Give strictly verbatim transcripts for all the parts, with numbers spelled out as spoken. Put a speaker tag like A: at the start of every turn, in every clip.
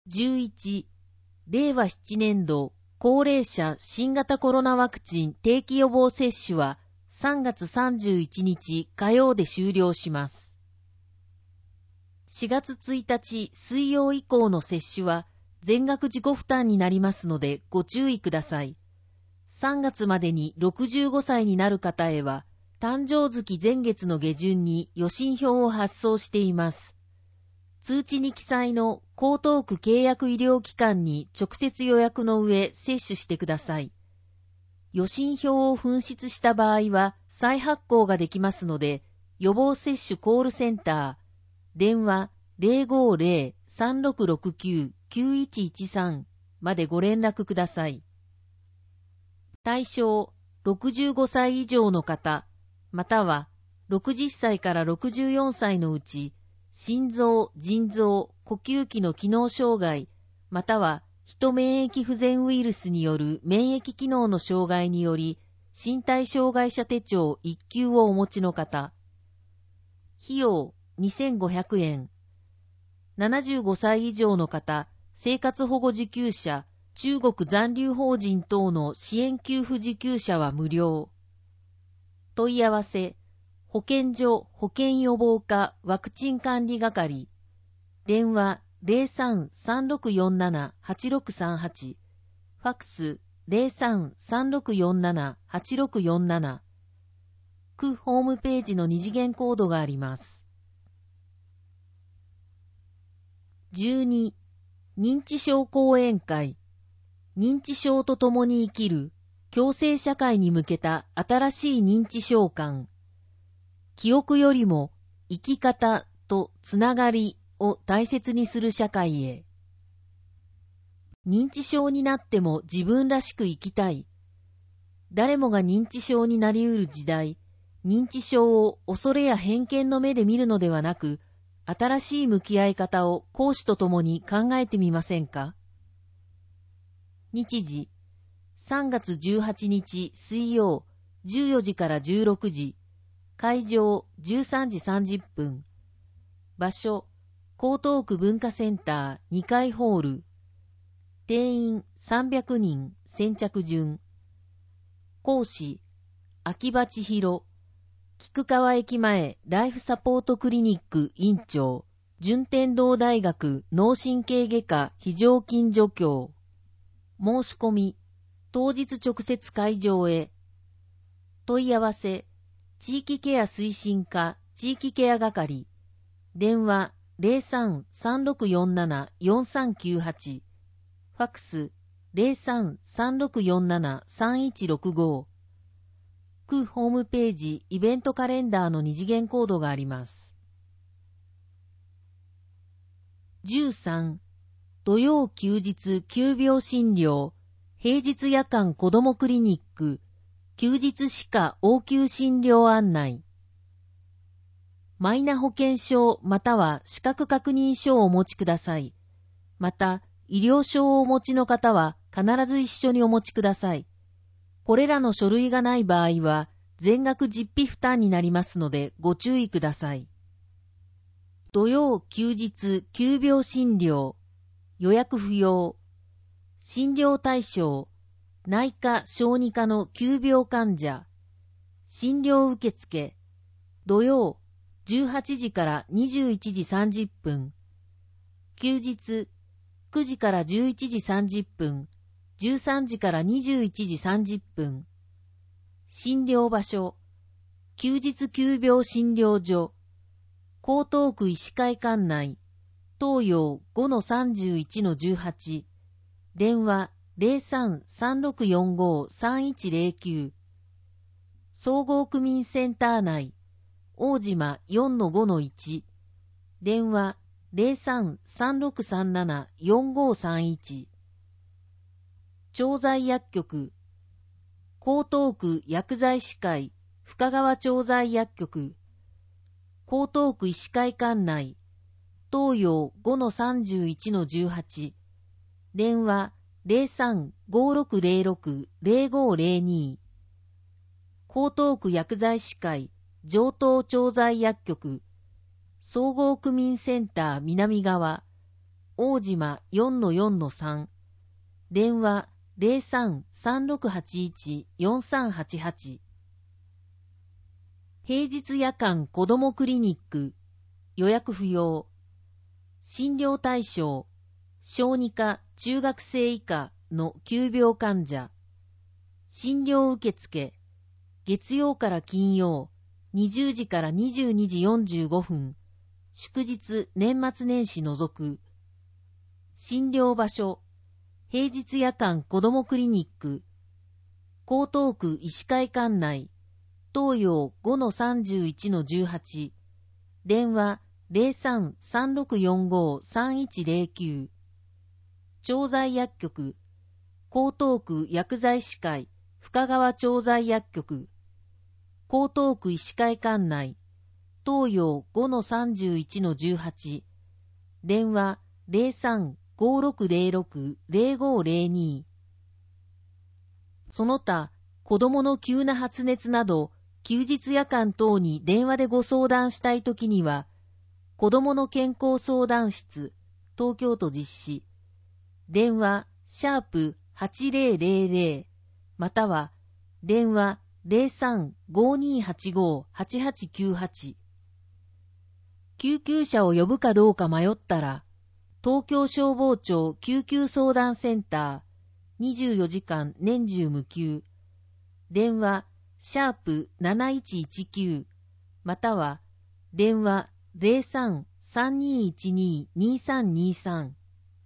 A: じゅういち、令和ななねん度高齢者新型コロナワクチン定期予防接種はさんがつさんじゅういちにち火曜で終了します。しがつついたち水曜以降の接種は全額自己負担になりますのでご注意ください。さんがつまでにろくじゅうごさいになる方へは誕生月前月の下旬に予診票を発送しています。通知に記載の江東区契約医療機関に直接予約の上接種してください。予診票を紛失した場合は再発行ができますので、予防接種コールセンター、電話 ゼロごゼロ さんろくろくきゅう きゅういちいちさん までご連絡ください。対象、ろくじゅうごさい以上の方、またはろくじゅっさいからろくじゅうよんさいのうち、心臓、腎臓、呼吸器の機能障害、またはヒ免疫不全ウイルスによる免疫機能の障害により、身体障害者手帳いっきゅうをお持ちの方。費用にせんごひゃくえん。ななじゅうごさい以上の方、生活保護受給者、中国残留邦人等の支援給付受給者は無料。問い合わせ、保健所保健予防課ワクチン管理係、電話 ゼロさん さんろくよんなな はちろくさんはち、ファックス ゼロさん さんろくよんなな はちろくよんなな、区ホームページの二次元コードがあります。じゅうに、認知症講演会、認知症と共に生きる共生社会に向けた新しい認知症観、記憶よりも生き方とつながりを大切にする社会へ。認知症になっても自分らしく生きたい。誰もが認知症になりうる時代、認知症を恐れや偏見の目で見るのではなく、新しい向き合い方を講師と共に考えてみませんか？日時、さんがつじゅうはちにち水曜、じゅうよじからじゅうろくじ、会場じゅうさんじさんじゅっぷん。場所、江東区文化センターにかいホール。定員さんびゃくにん、先着順。講師、秋葉千尋。菊川駅前ライフサポートクリニック院長。順天堂大学脳神経外科非常勤助教。申し込み、当日直接会場へ。問い合わせ、地域ケア推進課地域ケア係。電話 ゼロさん さんろくよんなな よんさんきゅうはち。ファックス ゼロさん さんろくよんなな さんいちろくご。区ホームページイベントカレンダーの二次元コードがあります。じゅうさん、土曜休日急病診療、平日夜間子どもクリニック、休日歯科応急診療案内。マイナ保険証または資格確認書をお持ちください。また、医療証をお持ちの方は必ず一緒にお持ちください。これらの書類がない場合は、全額実費負担になりますのでご注意ください。土曜休日急病診療、予約不要。診療対象、内科小児科の急病患者。診療受付、土曜じゅうはちじからにじゅういちじさんじゅっぷん。休日くじからじゅういちじさんじゅっぷん、じゅうさんじからにじゅういちじさんじゅっぷん。診療場所、休日急病診療所、江東区医師会館内、東洋 ごのさんじゅういちのじゅうはち、電話 ゼロさん さんろくよんご さんいちゼロきゅう。総合区民センター内、大島 よんのごのいち、電話 ゼロさん さんろくさんなな よんごさんいち。調剤薬局、江東区薬剤師会深川調剤薬局、江東区医師会館内、東洋 ごのさんじゅういちのじゅうはち、電話 ゼロさん ごろくゼロろく ゼロごゼロに。江東区薬剤師会上東調剤薬局、総合区民センター南側、 大島 よんのよんのさん、電話 ゼロさん さんろくはちいち よんさんはちはち。平日夜間子どもクリニック、予約不要。診療対象、小児科中学生以下の急病患者。診療受付、月曜から金曜、にじゅうじからにじゅうにじよんじゅうごふん、祝日年末年始除く。診療場所、平日夜間子どもクリニック、江東区医師会館内、東洋 ごのさんじゅういちのじゅうはち、電話 ゼロさん さんろくよんご さんいちゼロきゅう、調剤薬局、江東区薬剤師会深川調剤薬局、江東区医師会館内、東洋 ごのさんじゅういちのじゅうはち、電話 ゼロさん ごろくゼロろく ゼロごゼロに。その他、子供の急な発熱など、休日夜間等に電話でご相談したいときには、子供の健康相談室、東京都実施、電話、シャープはちゼロゼロゼロ、または、電話 ゼロさん ごにはちご はちはちきゅうはち。救急車を呼ぶかどうか迷ったら、東京消防庁救急相談センター、にじゅうよじかん年中無休、電話、シャープなないちいちきゅう、または、電話 ゼロさん さんにいちに にさんにさん。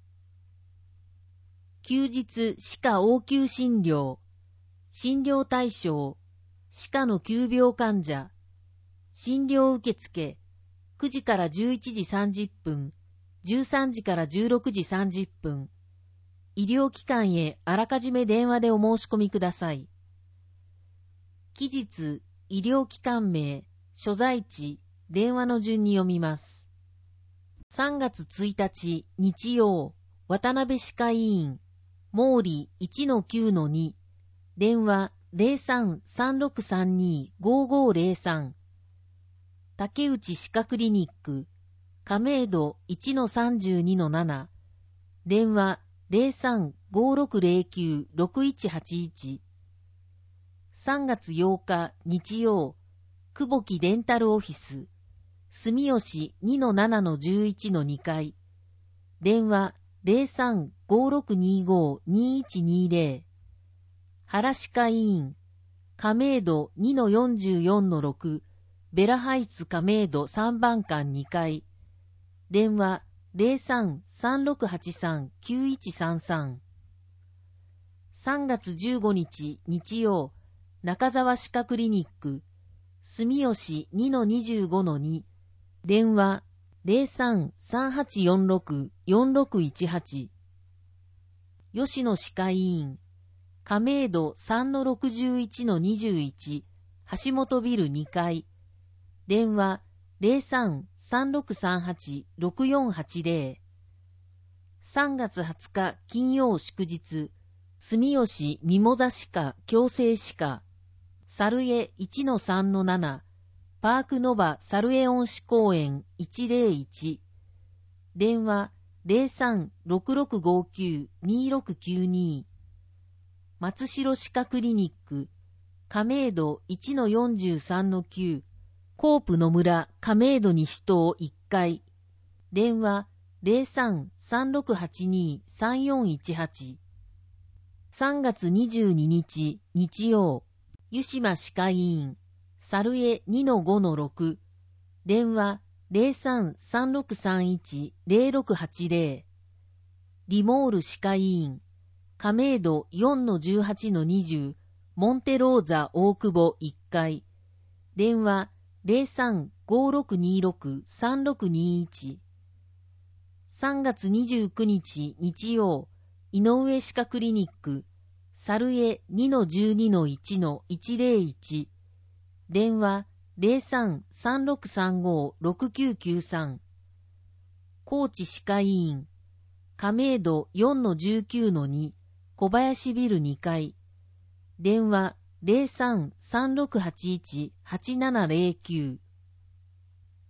A: 休日歯科応急診療、診療対象、歯科の急病患者、診療受付、くじからじゅういちじさんじゅっぷん、じゅうさんじからじゅうろくじさんじゅっぷん、医療機関へあらかじめ電話でお申し込みください。期日、医療機関名、所在地、電話の順に読みます。さんがつついたち、日曜、渡辺歯科医院、毛利 いちのきゅうのに、電話 ゼロさん さんろくさんに ごごゼロさん。竹内歯科クリニック、亀戸 いちのさんじゅうにのなな、電話 ゼロさん ごろくゼロきゅう ろくいちはちいち。さんがつようか日曜、久保木デンタルオフィス、住吉 にのななのじゅういちのにかい、電話 ゼロさん ごろくにご にいちにゼロ。原歯科医院、亀戸 にのよんじゅうよんのろく、ベラハイツ亀戸さんばんかんにかい、電話 ゼロさん さんろくはちさん きゅういちさんさん。さんがつじゅうごにち日曜、中沢歯科クリニック、住吉 にのにじゅうごのに、電話 ゼロさん さんはちよんろく よんろくいちはち。吉野歯科医院、亀戸 さんのろくじゅういちのにじゅういち、橋本ビルにかい、電話 ゼロさん さんろくさんはち ろくよんはちゼロ。さんがつはつか金曜祝日、住吉ミモザ歯科矯正歯科、猿江 いちのさんのなな、パークノバ猿江恩賜公園いちゼロいち、電話 ゼロさん ろくろくごきゅう にろくきゅうに。松代歯科クリニック、亀戸 いちのよんじゅうさんのきゅう、コープ野村亀戸西棟いっかい、電話 ゼロさん さんろくはちに さんよんいちはち。さんがつにじゅうににち日曜、湯島歯科医院、猿江 にのごのろく、電話 ゼロさん さんろくさんいち ゼロろくはちゼロ。リモール歯科医院、亀戸 よんのじゅうはちのにじゅう、モンテローザ大久保いっかい、電話 ゼロさん ごろくにろく さんろくにいち。さんがつにじゅうくにち日曜、井上歯科クリニック、猿江 にのじゅうにのいちのいちゼロいち、電話 ゼロさん さんろくさんご ろくきゅうきゅうさん。高知歯科医院、亀戸 よんのじゅうきゅうのに、小林ビルにかい、電話 ゼロさん さんろくはちいち はちななゼロきゅう。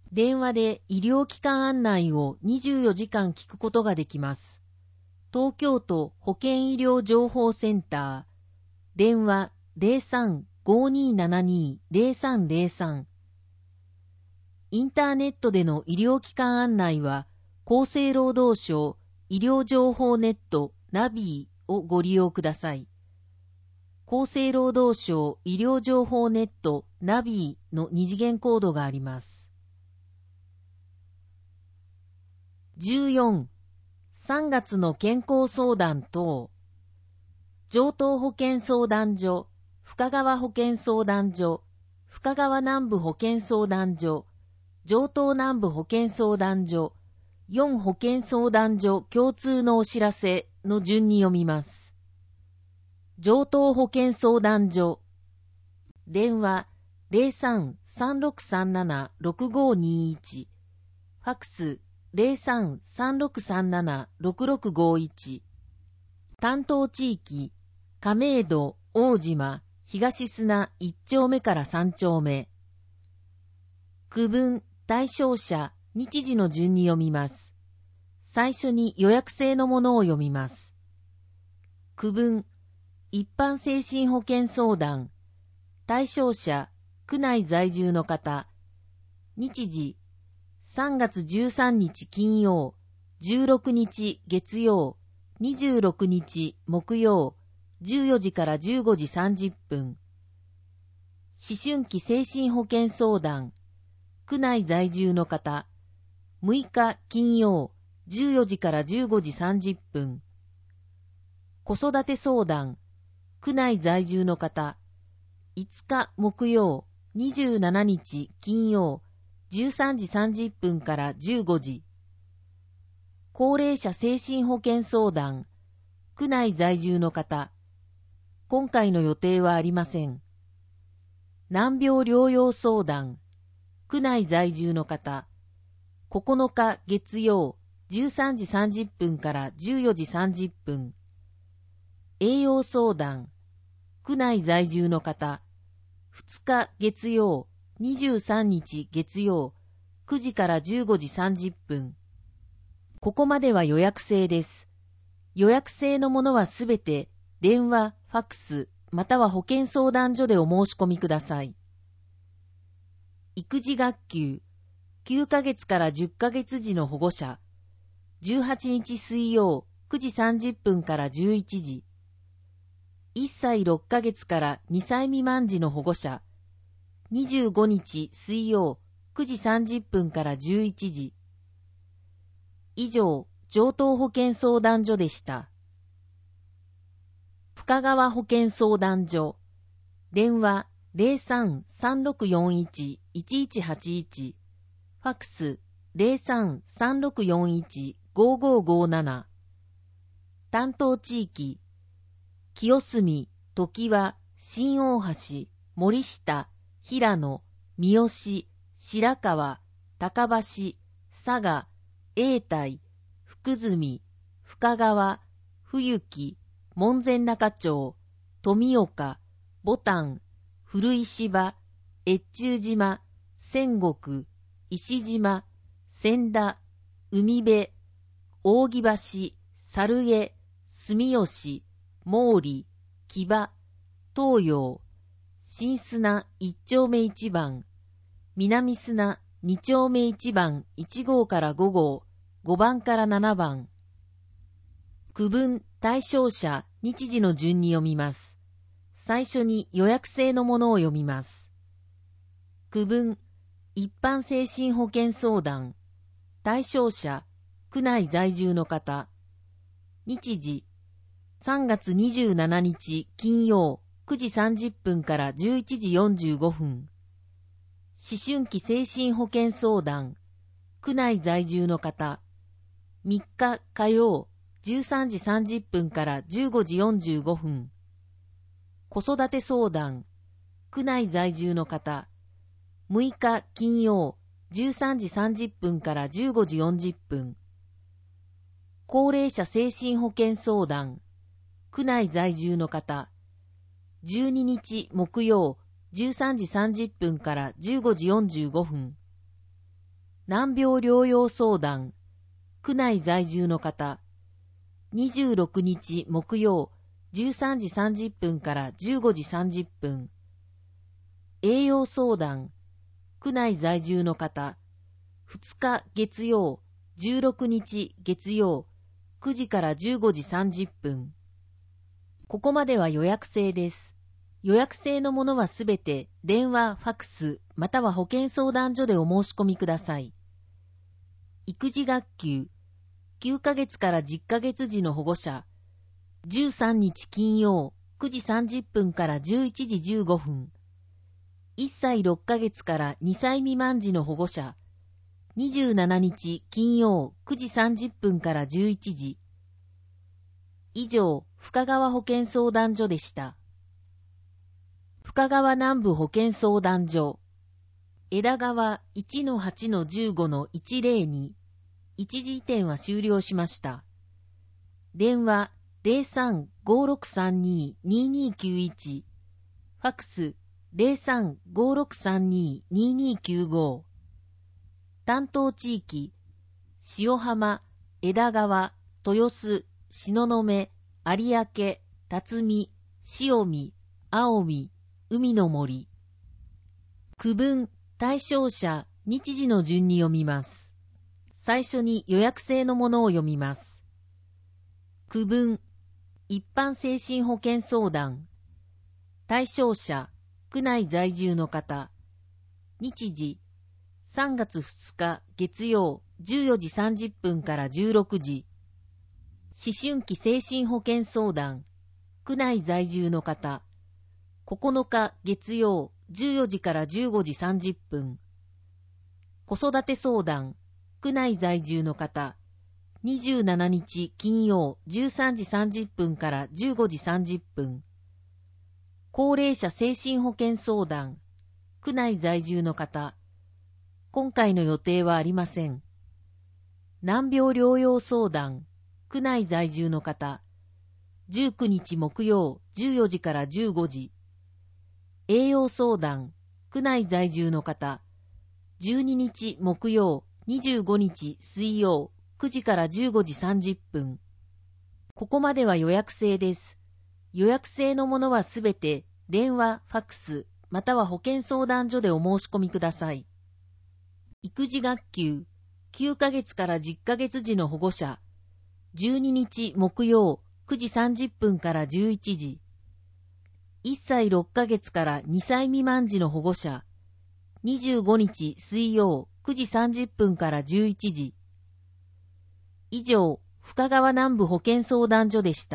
A: 電話で医療機関案内をにじゅうよじかん聞くことができます。東京都保健医療情報センター、電話 ゼロさん ごーにーななにー ゼロさんゼロさん。インターネットでの医療機関案内は、厚生労働省医療情報ネットナビーをご利用ください。厚生労働省医療情報ネットナビーの二次元コードがあります。じゅうよん、さんがつの健康相談等。城東保健相談所、深川保健相談所、深川南部保健相談所、城東南部保健相談所、よん保健相談所共通のお知らせの順に読みます。城東保健相談所、電話 ゼロさん さんろくさんなな ろくごにいち、ファクス ゼロさん さんろくさんなな ろくろくごいち、担当地域、亀戸、大島、東砂いっ丁目からさん丁目。区分、対象者、日時の順に読みます。最初に予約制のものを読みます。区分、一般精神保健相談。対象者、区内在住の方。日時、さんがつじゅうさんにち金曜、じゅうろくにち月曜、にじゅうろくにち木曜、じゅうよじからじゅうごじさんじゅっぷん。思春期精神保健相談。区内在住の方。むいか金曜、じゅうよじからじゅうごじさんじゅっぷん。子育て相談。区内在住の方。いつか木曜、にじゅうしちにち金曜、じゅうさんじさんじゅっぷんからじゅうごじ。高齢者精神保健相談。区内在住の方。今回の予定はありません。難病療養相談。区内在住の方。ここのか月曜、じゅうさんじさんじゅっぷんからじゅうよじさんじゅっぷん。栄養相談。区内在住の方。ふつか月曜、にじゅうさんにち月曜、くじからじゅうごじさんじゅっぷん。ここまでは予約制です。予約制のものはすべて電話、ファックス、または保健相談所でお申し込みください。育児学級、きゅうかげつからじゅっかげつ児の保護者、じゅうはちにち水曜、くじさんじゅっぷんからじゅういちじ。いっさいろっかげつからにさい未満児の保護者、にじゅうごにち水曜、くじさんじゅっぷんからじゅういちじ。以上、城東保健相談所でした。深川保健相談所、電話 ゼロさん さんろくよんいち いちいちはちいち、ファックス ゼロさん さんろくよんいち ごごごなな。担当地域、清澄、常盤、新大橋、森下、平野、三好、白川、高橋、佐賀、永代、福住、深川、冬木、門前仲町、富岡、牡丹、古石場、越中島、仙石、石島、千田、海辺、扇橋、猿江、住吉、毛利、木場、東洋、新砂一丁目一番、南砂二丁目一番一号から五号、五番から七番。区分対象者日時の順に読みます。最初に予約制のものを読みます。区分一般精神保健相談。対象者区内在住の方。日時さんがつにじゅうしちにち金曜くじさんじゅっぷんからじゅういちじよんじゅうごふん。思春期精神保健相談。区内在住の方。みっか火曜じゅうさんじさんじゅっぷんからじゅうごじよんじゅうごふん。子育て相談。区内在住の方。むいか金曜じゅうさんじさんじゅっぷんからじゅうごじよんじゅっぷん。高齢者精神保健相談。区内在住の方。じゅうににち木曜じゅうさんじさんじゅっぷんからじゅうごじよんじゅうごふん。 難病療養相談、区内在住の方、にじゅうろくにち木曜、じゅうさんじさんじゅっぷんからじゅうごじさんじゅっぷん。栄養相談、区内在住の方、ふつか月曜、じゅうろくにち月曜、くじからじゅうごじさんじゅっぷん。ここまでは予約制です。予約制のものはすべて電話、ファクス、または保健相談所でお申し込みください。育児学級、きゅうかげつからじゅっかげつ児の保護者、じゅうさんにち金曜、くじさんじゅっぷんからじゅういちじじゅうごふん。いっさいろっかげつからにさい未満児の保護者、にじゅうしちにち金曜、くじさんじゅっぷんからじゅういちじ。以上、深川保健相談所でした。深川南部保健相談所。枝川 いちのはちのじゅうごのいちぜろに。一時移転は終了しました。電話 ゼロさん ごーろくさんに にーにーきゅういち。ファクス ゼロさん ごーろくさんに にーにーきゅうご。担当地域、塩浜、枝川、豊洲、東雲、有明、辰巳、塩見、青海、海の森。区分、対象者、日時の順に読みます。最初に予約制のものを読みます。区分、一般精神保健相談。対象者、区内在住の方。日時、さんがつふつか月曜じゅうよじさんじゅっぷんからじゅうろくじ。思春期精神保健相談。区内在住の方。ここのか月曜じゅうよじからじゅうごじさんじゅっぷん。子育て相談。区内在住の方。にじゅうしちにち金曜じゅうさんじさんじゅっぷんからじゅうごじさんじゅっぷん。高齢者精神保健相談。区内在住の方。今回の予定はありません。難病療養相談。区内在住の方。じゅうくにち木曜じゅうよじからじゅうごじ。栄養相談。区内在住の方。じゅうににち木曜にじゅうごにち水曜くじからじゅうごじさんじゅっぷん。ここまでは予約制です。予約制のものはすべて電話、ファクス、または保健相談所でお申し込みください。育児学級、きゅうかげつからじゅっかげつ児の保護者、じゅうににち木曜くじさんじゅっぷんからじゅういちじ。いっさいろっかげつからにさい未満児の保護者、にじゅうごにち水曜くじさんじゅっぷんからじゅういちじ。以上、深川南部保健相談所でした。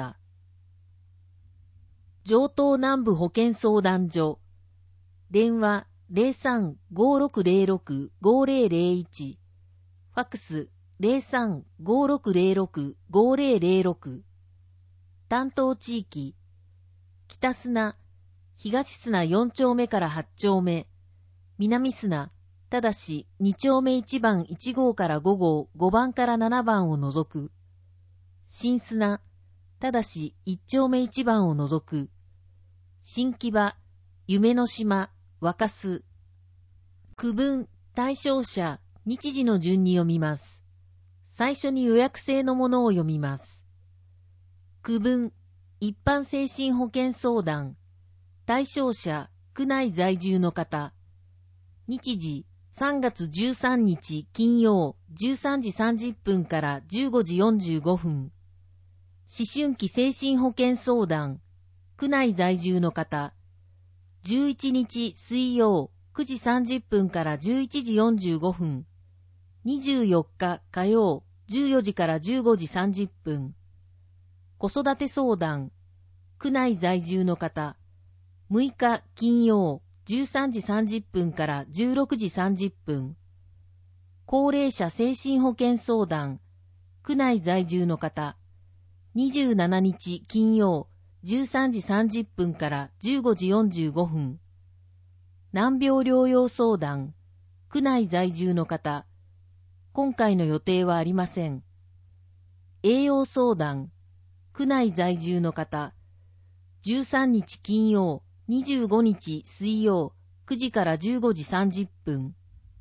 A: 城東南部保健相談所。電話 ゼロさん ごーろくゼロろく ごーぜろぜろいち。ファクス ゼロさん ごーろくゼロろく ごーぜろぜろろく。担当地域、北砂、東砂よんちょうめからはちちょうめ、南砂、ただしにちょうめいちばんいちごうからごごう、ごばんからななばんを除く。新砂、ただしいっちょうめいちばんを除く。新木場、夢の島、若洲。区分、対象者、日時の順に読みます。最初に予約制のものを読みます。区分、一般精神保健相談。対象者、区内在住の方。日時、さんがつじゅうさんにち金曜じゅうさんじさんじゅっぷんからじゅうごじよんじゅうごふん。思春期精神保健相談。区内在住の方。じゅういちにち水曜くじさんじゅっぷんからじゅういちじよんじゅうごふん。にじゅうよっか火曜じゅうよじからじゅうごじさんじゅっぷん。子育て相談。区内在住の方。むいか金曜じゅうさんじさんじゅっぷんからじゅうろくじさんじゅっぷん。高齢者精神保健相談。区内在住の方。にじゅうしちにち金曜じゅうさんじさんじゅっぷんからじゅうごじよんじゅうごふん。難病療養相談。区内在住の方。今回の予定はありません。栄養相談。区内在住の方。じゅうさんにち金曜にじゅうごにち水曜くじからじゅうごじさんじゅっぷん。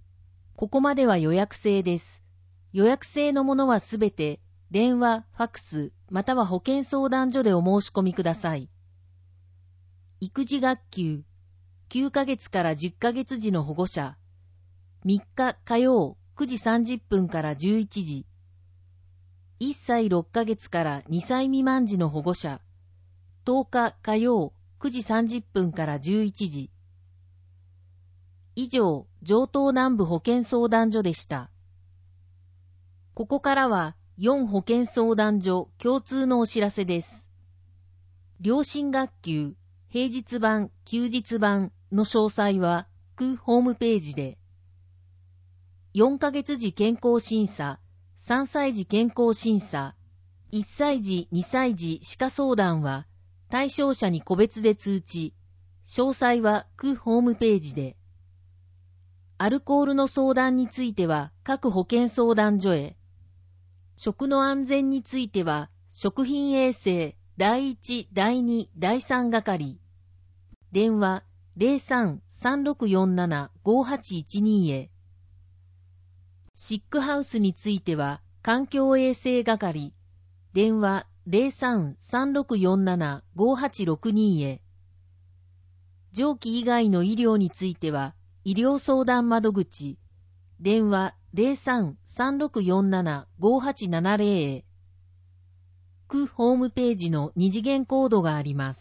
A: ここまでは予約制です。予約制のものはすべて、電話、ファックス、または保健相談所でお申し込みください。育児学級、きゅうかげつからじゅっかげつ児の保護者、みっか火曜くじさんじゅっぷんからじゅういちじ、いっさいろっかげつからにさい未満児の保護者、とおか火曜くじさんじゅっぷんからじゅういちじ。以上、城東南部保健相談所でした。ここからはよん保健相談所共通のお知らせです。両親学級、平日版、休日版の詳細は、区ホームページで。よんかげつ児健康審査、さんさい児健康審査、いっさい児、にさい児歯科相談は、対象者に個別で通知。詳細は区ホームページで。アルコールの相談については各保健相談所へ。食の安全については食品衛生だいいち、だいに、だいさん係。電話 ゼロさん さんろくよんなな ごはちいちに へ。シックハウスについては環境衛生係。電話 ゼロさん さんろくよんなな ごはちろくに へ。上記以外の医療については医療相談窓口。電話 ゼロさん さんろくよんなな ごはちななゼロ へ。区ホームページの二次元コードがあります。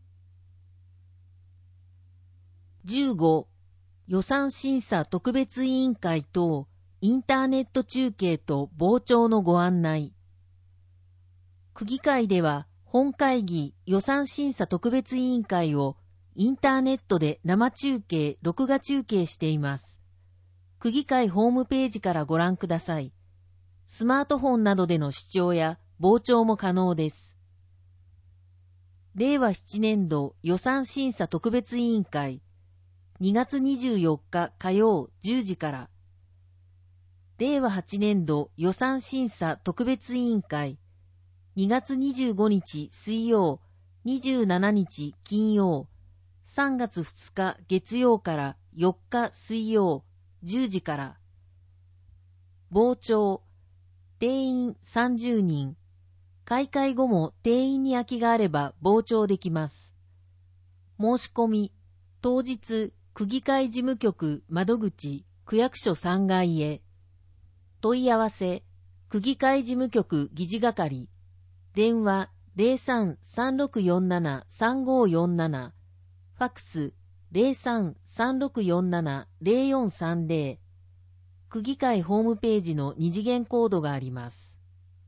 A: じゅうご、予算審査特別委員会等インターネット中継と傍聴のご案内。区議会では本会議予算審査特別委員会をインターネットで生中継、録画中継しています。区議会ホームページからご覧ください。スマートフォンなどでの視聴や傍聴も可能です。れいわななねん度予算審査特別委員会にがつにじゅうよっか火曜じゅうじから。れいわはちねん度予算審査特別委員会にがつにじゅうごにち水曜、にじゅうしちにち金曜、さんがつふつか月曜からよっか水曜じゅうじから。傍聴、定員さんじゅうにん。開会後も定員に空きがあれば傍聴できます。申し込み、当日、区議会事務局窓口区役所さんがいへ。問い合わせ、区議会事務局議事係。電話 ゼロさん さんろくよんなな さんごよんなな。ファックス ゼロさん さんろくよんなな ゼロよんさんゼロ。区議会ホームページの二次元コードがあります。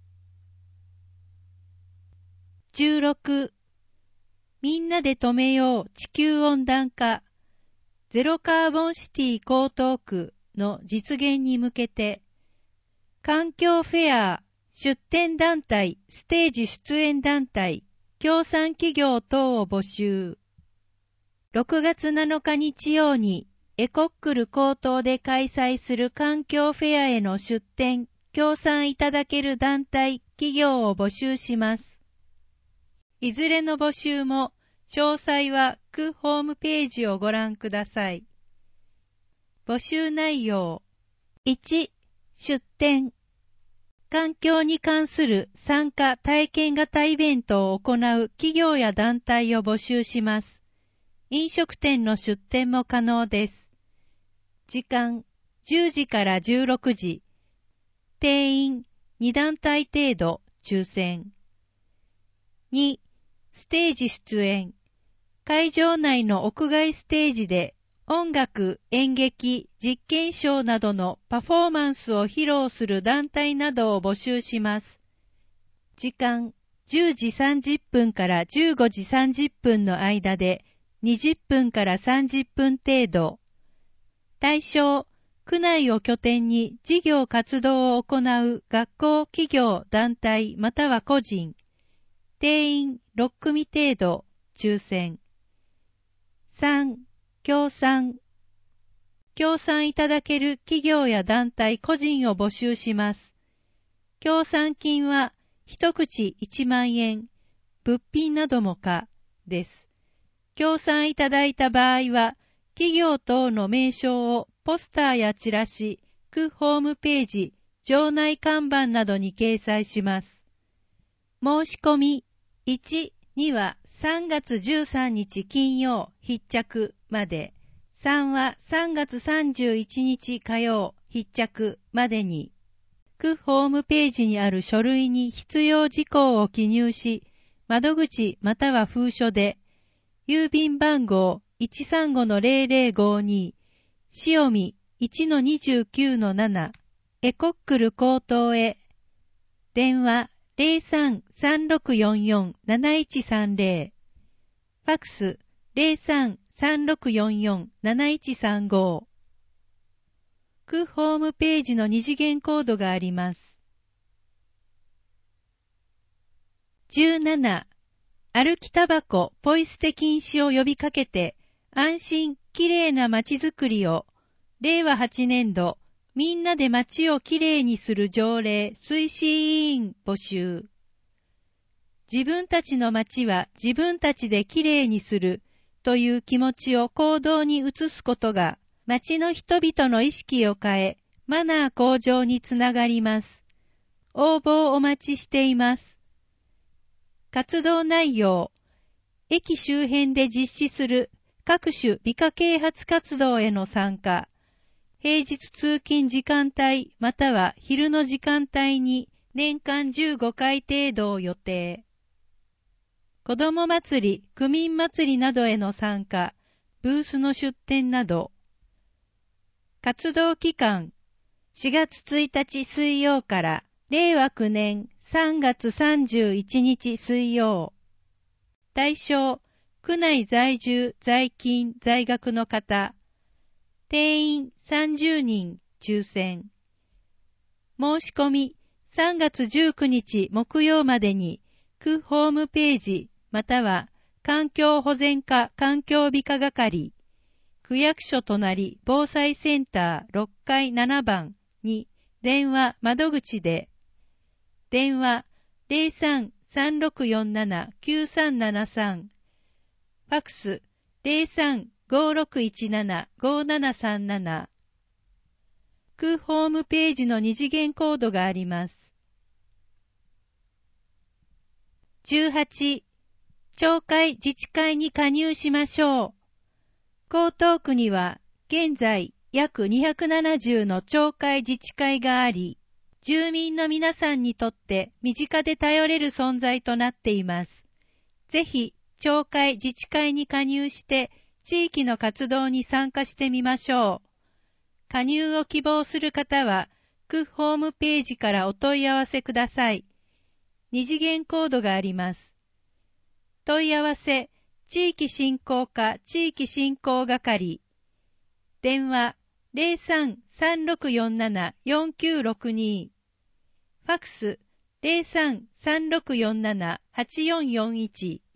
B: じゅうろく、みんなで止めよう地球温暖化ゼロカーボンシティ江東区の実現に向けて、環境フェア出展団体ステージ出演団体協賛企業等を募集。ろくがつなのか日曜にエコックル江東で開催する環境フェアへの出展協賛いただける団体企業を募集します。いずれの募集も詳細は区ホームページをご覧ください。募集内容。いち、出展。環境に関する参加体験型イベントを行う企業や団体を募集します。飲食店の出店も可能です。時間、じゅうじからじゅうろくじ。定員、に団体程度、抽選。に、ステージ出演。会場内の屋外ステージで音楽、演劇、実験ショーなどのパフォーマンスを披露する団体などを募集します。時間、じゅうじさんじゅっぷんからじゅうごじさんじゅっぷんの間でにじゅっぷんからさんじゅっぷん程度。対象、区内を拠点に事業活動を行う学校、企業、団体または個人。定員ろっくみ程度、抽選。さん、協賛。協賛いただける企業や団体個人を募集します。協賛金は一口いちまんえん、物品なども可です。協賛いただいた場合は、企業等の名称をポスターやチラシ、区ホームページ、場内看板などに掲載します。申し込みいち、にはさんがつじゅうさんにち金曜必着まで、さんはさんがつさんじゅういちにち火曜必着までに、区ホームページにある書類に必要事項を記入し、窓口または封書で、郵便番号 いちさんごのゼロゼロごに、塩見 いちのにじゅうきゅうのなな、エコックル高等へ、電話 ゼロさん さんろくよんよん なないちさんゼロ、ファクス ゼロさん さんろくよんよん なないちさんご。区ホームページの二次元コードがあります。じゅうなな、歩きタバコポイ捨て禁止を呼びかけて、安心きれいな街づくりを、れいわはちねんど、みんなで街をきれいにする条例推進委員募集。自分たちの街は自分たちできれいにするという気持ちを行動に移すことが、街の人々の意識を変え、マナー向上につながります。応募をお待ちしています。活動内容、駅周辺で実施する各種美化啓発活動への参加、平日通勤時間帯または昼の時間帯に年間じゅうごかい程度を予定。子ども祭り、区民祭りなどへの参加、ブースの出展など。活動期間、しがつついたち水曜かられいわきゅうねんさんがつさんじゅういちにち水曜。対象、区内在住、在勤、在学の方。定員さんじゅうにん、抽選。申し込み、さんがつじゅうくにち木曜までに、区ホームページ、または、環境保全課環境美化係、区役所隣防災センターろっかいななばんに電話窓口で、電話 ゼロさん さんろくよんなな きゅうさんななさん、ファクス ゼロさん ごろくいちなな ごななさんなな。区ホームページの二次元コードがあります。じゅうはち、町会自治会に加入しましょう。江東区には現在約にひゃくななじゅうの町会自治会があり、住民の皆さんにとって身近で頼れる存在となっています。ぜひ町会自治会に加入して地域の活動に参加してみましょう。加入を希望する方は区ホームページからお問い合わせください。二次元コードがあります。問い合わせ地域振興課地域振興係、電話 ゼロさん さんろくよんなな よんきゅうろくに、ファクス ゼロさん さんろくよんなな はちよんよんいち、